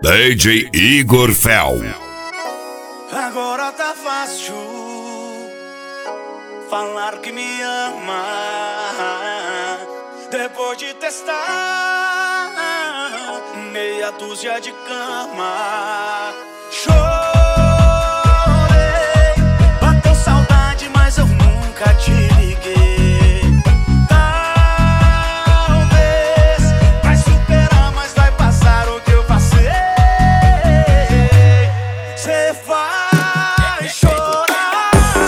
DJ Igor Fel. Agora tá fácil falar que me ama, depois de testar meia dúzia de cama. Chorei, bateu saudade, mas eu nunca te liguei. Talvez vai superar, mas vai passar o que eu passei. Cê vai chorar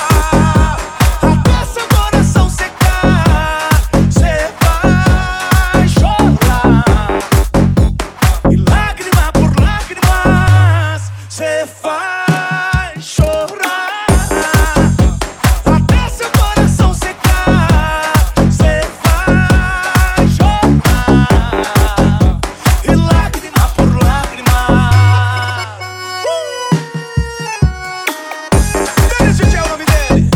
até seu coração secar. Cê vai chorar e lágrima por lágrimas. Cê vai chorar até seu coração secar. Cê vai chorar e lágrima por lágrima. Esse é o nome dele.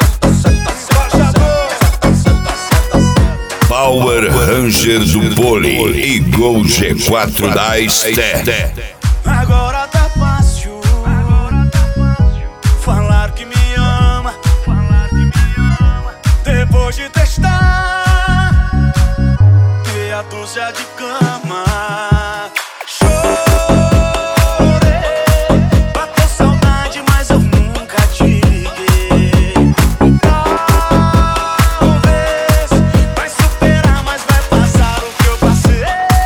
Power Ranger do Poli e Gol G4 da Esté. Agora tá fácil falar que me ama, depois de testar meia dúzia de cama. Chorei, bateu saudade, mas eu nunca te liguei. Talvez vai superar, mas vai passar o que eu passei.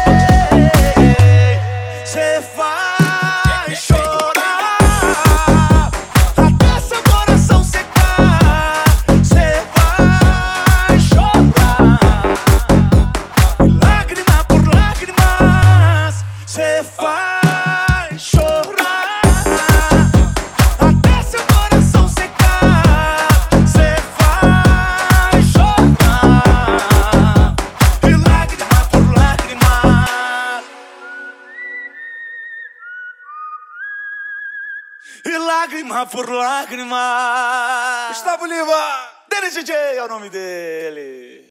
Cê vai chorar até seu coração secar. Cê vai chorar e lágrima por lágrimas. Cê vai chorar até seu coração secar. Cê vai chorar e lágrima por lágrimas. E lágrima por lágrima. Gustavo Lima, Dele DJ é o nome dele.